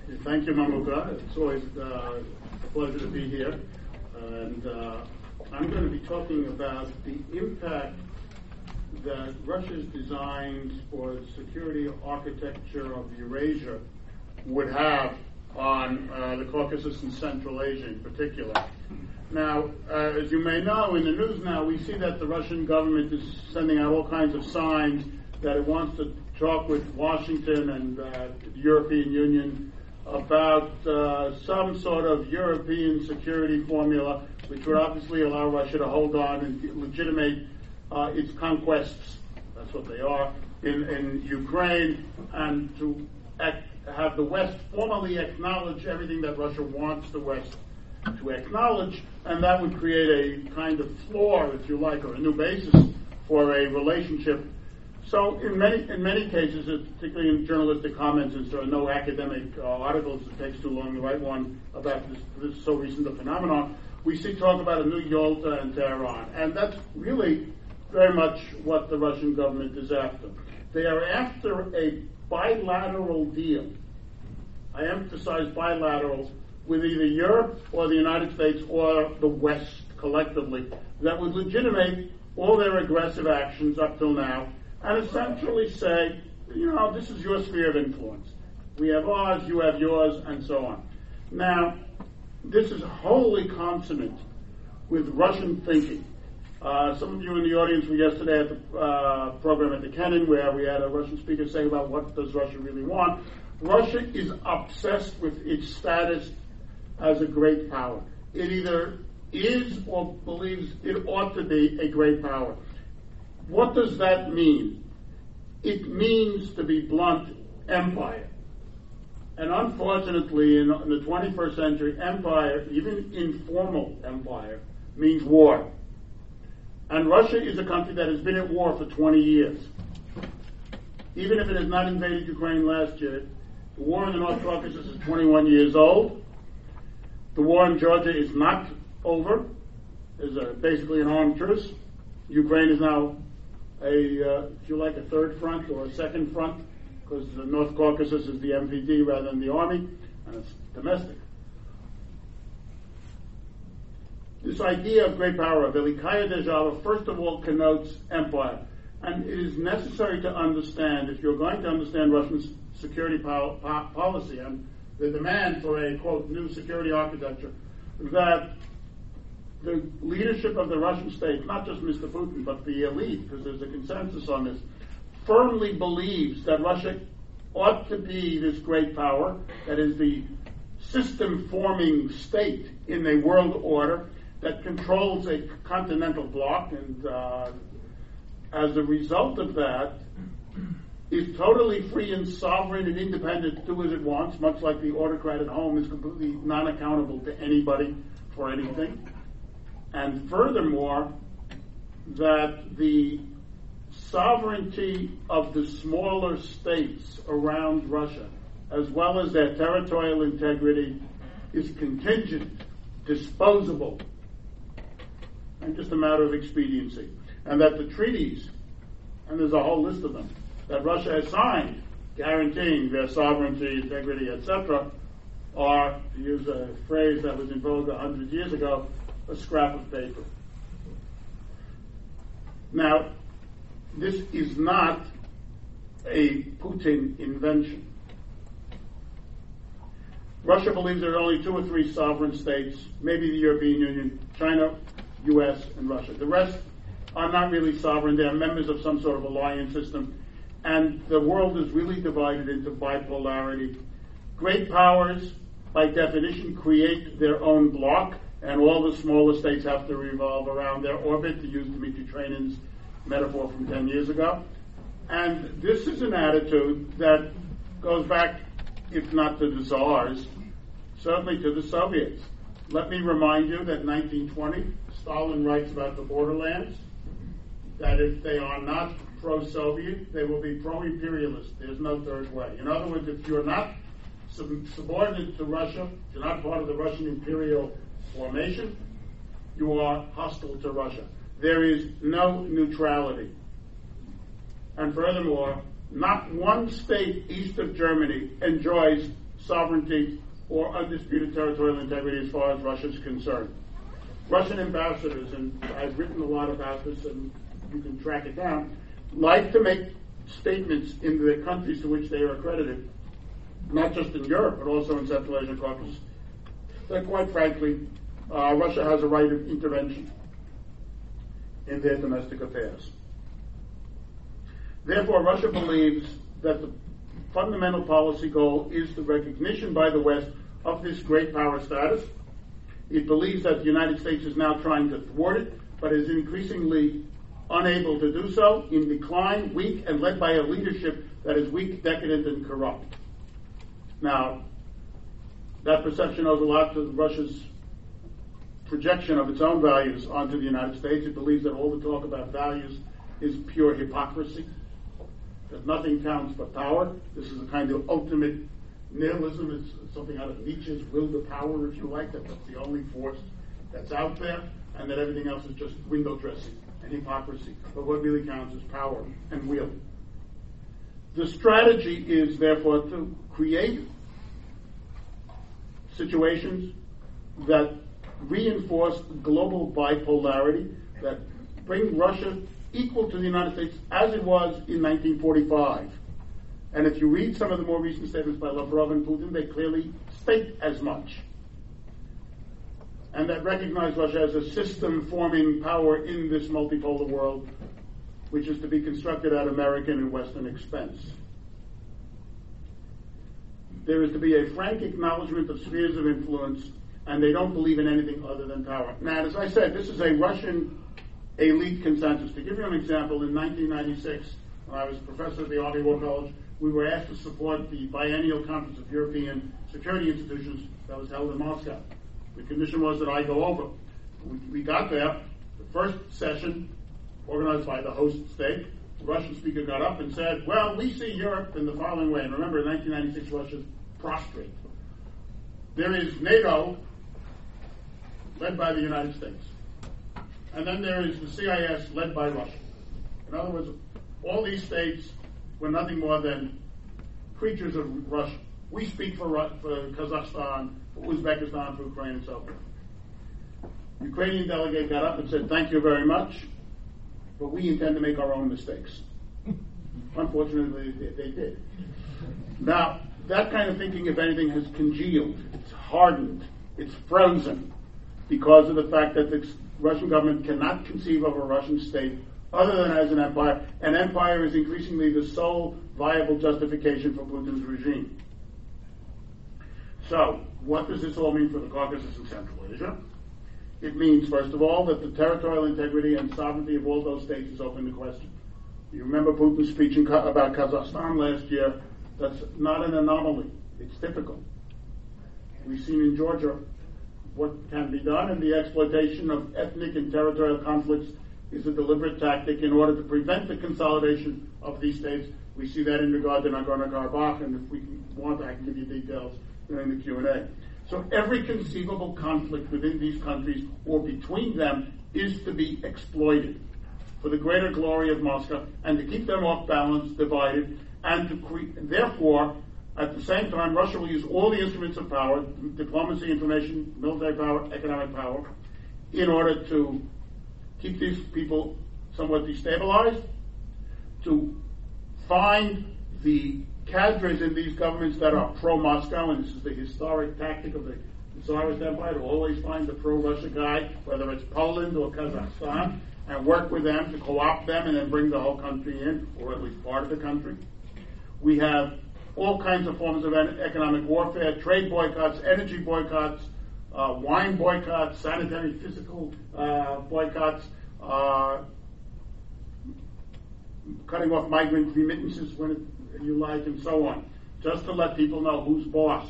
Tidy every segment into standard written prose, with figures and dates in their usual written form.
Thank you, Mamuka. It's always a pleasure to be here. And I'm going to be talking about the impact that Russia's designs for the security architecture of Eurasia would have on the Caucasus and Central Asia in particular. Now, as you may know, in the news now, we see that the Russian government is sending out all kinds of signs that it wants to talk with Washington and the European Union about some sort of European security formula, which would obviously allow Russia to hold on and legitimate its conquests, that's what they are, in Ukraine, and to have the West formally acknowledge everything that Russia wants the West to acknowledge, and that would create a kind of floor, if you like, or a new basis for a relationship. So in many cases, particularly in journalistic comments, since there are no academic articles, it takes too long to write one about this so recent a phenomenon, we see talk about a new Yalta and Tehran. And that's really very much what the Russian government is after. They are after a bilateral deal. I emphasize bilateral, with either Europe or the United States or the West collectively, that would legitimate all their aggressive actions up till now, and essentially say, this is your sphere of influence. We have ours, you have yours, and so on. Now, this is wholly consonant with Russian thinking. Some of you in the audience were yesterday at the program at the Kennan, where we had a Russian speaker say about what does Russia really want. Russia is obsessed with its status as a great power. It either is or believes it ought to be a great power. What does that mean? It means, to be blunt, empire. And unfortunately, in the 21st century, empire, even informal empire, means war. And Russia is a country that has been at war for 20 years. Even if it has not invaded Ukraine last year, the war in the North Caucasus is 21 years old. The war in Georgia is not over. There's basically an armed truce. Ukraine is now if you like, a third front or a second front, because the North Caucasus is the MVD rather than the army, and it's domestic. This idea of great power, of Velikaya Держава, first of all connotes empire. And it is necessary to understand, if you're going to understand Russian security policy and the demand for a, quote, new security architecture, that the leadership of the Russian state, not just Mr. Putin, but the elite, because there's a consensus on this, firmly believes that Russia ought to be this great power, that is the system-forming state in a world order that controls a continental bloc, and as a result of that, is totally free and sovereign and independent to do as it wants, much like the autocrat at home is completely non-accountable to anybody for anything. And furthermore, that the sovereignty of the smaller states around Russia, as well as their territorial integrity, is contingent, disposable, and just a matter of expediency. And that the treaties, and there's a whole list of them, that Russia has signed, guaranteeing their sovereignty, integrity, etc., are, to use a phrase that was in vogue 100 years ago, a scrap of paper. Now, this is not a Putin invention. Russia believes there are only 2 or 3 sovereign states, maybe the European Union, China, US, and Russia. The rest are not really sovereign. They are members of some sort of alliance system. And the world is really divided into bipolarity. Great powers, by definition, create their own bloc, and all the smaller states have to revolve around their orbit, to use Dmitry Tranin's metaphor from 10 years ago. And this is an attitude that goes back, if not to the Tsars, certainly to the Soviets. Let me remind you that in 1920, Stalin writes about the borderlands, that if they are not pro-Soviet, they will be pro-imperialist. There's no third way. In other words, if you're not subordinate to Russia, if you're not part of the Russian imperial formation, you are hostile to Russia. There is no neutrality. And furthermore, not one state east of Germany enjoys sovereignty or undisputed territorial integrity as far as Russia is concerned. Russian ambassadors, and I've written a lot about this and you can track it down, like to make statements in the countries to which they are accredited, not just in Europe, but also in Central Asia and Caucasus, that quite frankly, Russia has a right of intervention in their domestic affairs. Therefore, Russia believes that the fundamental policy goal is the recognition by the West of this great power status. It believes that the United States is now trying to thwart it, but is increasingly unable to do so, in decline, weak, and led by a leadership that is weak, decadent, and corrupt. Now, that perception owes a lot to Russia's projection of its own values onto the United States. It believes that all the talk about values is pure hypocrisy, that nothing counts but power. This is a kind of ultimate nihilism. It's something out of Nietzsche's will to power, if you like, that that's the only force that's out there, and that everything else is just window dressing and hypocrisy. But what really counts is power and will. The strategy is, therefore, to create situations that reinforce global bipolarity, that bring Russia equal to the United States as it was in 1945. And if you read some of the more recent statements by Lavrov and Putin, they clearly state as much. And that recognize Russia as a system-forming power in this multipolar world, which is to be constructed at American and Western expense. There is to be a frank acknowledgement of spheres of influence, and they don't believe in anything other than power. Now, as I said, this is a Russian elite consensus. To give you an example, in 1996, when I was a professor at the Army War College, we were asked to support the biennial conference of European security institutions that was held in Moscow. The condition was that I go over. We got there. The first session, organized by the host state, the Russian speaker got up and said, well, we see Europe in the following way. And remember, in 1996, Russia's prostrate. There is NATO, led by the United States. And then there is the CIS, led by Russia. In other words, all these states were nothing more than creatures of Russia. We speak for Kazakhstan, for Uzbekistan, for Ukraine, and so forth. The Ukrainian delegate got up and said, thank you very much, but we intend to make our own mistakes. Unfortunately, they did. Now, that kind of thinking, if anything, has congealed. It's hardened. It's frozen because of the fact that the Russian government cannot conceive of a Russian state other than as an empire. An empire is increasingly the sole viable justification for Putin's regime. So, what does this all mean for the Caucasus and Central Asia? It means, first of all, that the territorial integrity and sovereignty of all those states is open to question. You remember Putin's speech about Kazakhstan last year. That's not an anomaly. It's typical. We've seen in Georgia what can be done, and the exploitation of ethnic and territorial conflicts is a deliberate tactic in order to prevent the consolidation of these states. We see that in regard to Nagorno-Karabakh, and if we want, I can give you details during the Q&A. So every conceivable conflict within these countries or between them is to be exploited for the greater glory of Moscow and to keep them off balance, divided, and to therefore, at the same time, Russia will use all the instruments of power, diplomacy, information, military power, economic power, in order to keep these people somewhat destabilized, to find the cadres in these governments that are pro-Moscow, and this is the historic tactic of the Tsarist Empire, to always find the pro-Russia guy, whether it's Poland or Kazakhstan, and work with them to co-opt them and then bring the whole country in, or at least part of the country. We have all kinds of forms of economic warfare, trade boycotts, energy boycotts, wine boycotts, sanitary physical boycotts, cutting off migrant remittances when you like, and so on, just to let people know who's boss.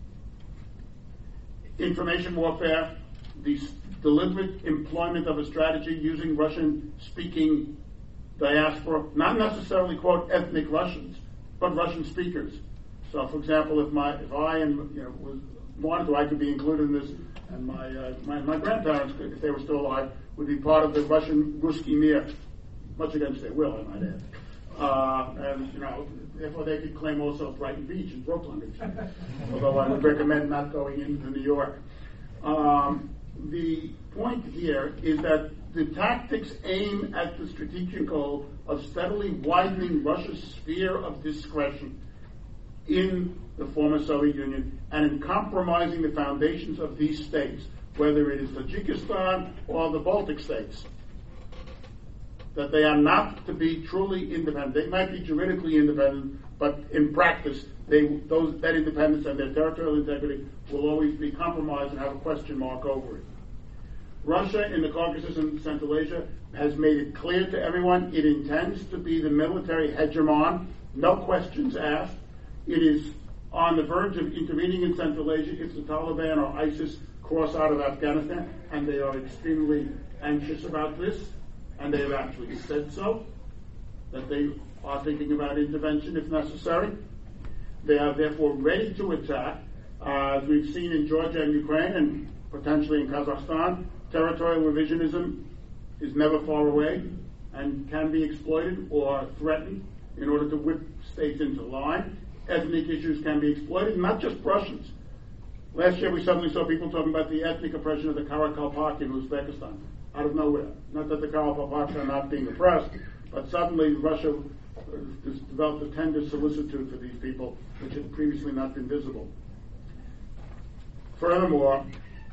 Information warfare, the deliberate employment of a strategy using Russian-speaking diaspora, not necessarily, quote, ethnic Russians, but Russian speakers. So, for example, if I wanted to, I could be included in this, and my grandparents, if they were still alive, would be part of the Russian Ruski Mir, much against their will, I might add. And therefore they could claim also Brighton Beach in Brooklyn, although I would recommend not going into New York. The point here is that the tactics aim at the strategic goal of steadily widening Russia's sphere of discretion in the former Soviet Union and in compromising the foundations of these states, whether it is Tajikistan or the Baltic states, that they are not to be truly independent. They might be juridically independent, but in practice, that independence and their territorial integrity will always be compromised and have a question mark over it. Russia in the Caucasus and Central Asia has made it clear to everyone it intends to be the military hegemon, no questions asked. It is on the verge of intervening in Central Asia if the Taliban or ISIS cross out of Afghanistan, and they are extremely anxious about this, and they have actually said so, that they are thinking about intervention if necessary. They are therefore ready to attack, as we've seen in Georgia and Ukraine and potentially in Kazakhstan. Territorial revisionism is never far away and can be exploited or threatened in order to whip states into line. Ethnic issues can be exploited, not just Russians. Last year we suddenly saw people talking about the ethnic oppression of the Karakalpak in Uzbekistan, out of nowhere. Not that the Karakalpaks are not being oppressed, but suddenly Russia has developed a tender solicitude for these people, which had previously not been visible. Furthermore,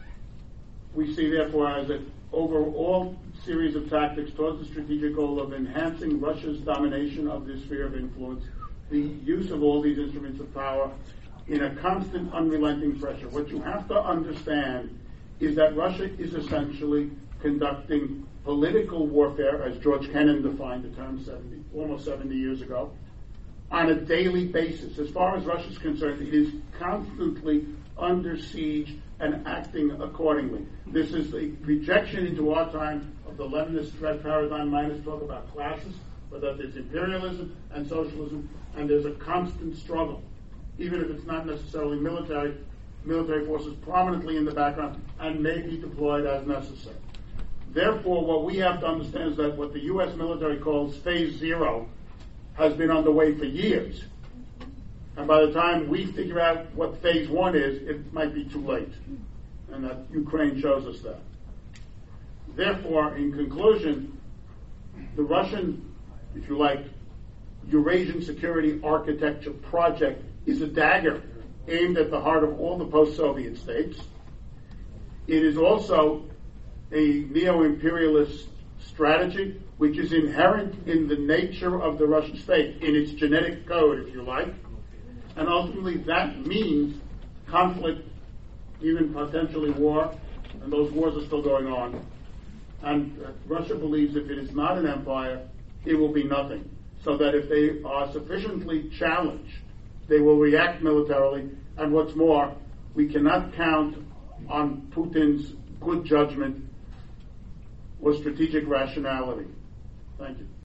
we see therefore as an overall series of tactics towards the strategic goal of enhancing Russia's domination of this sphere of influence, the use of all these instruments of power in a constant, unrelenting pressure. What you have to understand is that Russia is essentially conducting political warfare, as George Kennan defined the term almost 70 years ago, on a daily basis. As far as Russia is concerned, it is constantly under siege and acting accordingly. This is the rejection into our time of the Leninist threat paradigm minus talk about classes, but that there's imperialism and socialism, and there's a constant struggle, even if it's not necessarily military forces prominently in the background and may be deployed as necessary. Therefore, what we have to understand is that what the U.S. military calls Phase Zero has been underway for years. And by the time we figure out what Phase 1 is, it might be too late. And that Ukraine shows us that. Therefore, in conclusion, the Russian, if you like, Eurasian security architecture project is a dagger aimed at the heart of all the post-Soviet states. It is also a neo-imperialist strategy which is inherent in the nature of the Russian state, in its genetic code, if you like. And ultimately that means conflict, even potentially war, and those wars are still going on. And Russia believes if it is not an empire, it will be nothing. So that if they are sufficiently challenged, they will react militarily. And what's more, we cannot count on Putin's good judgment or strategic rationality. Thank you.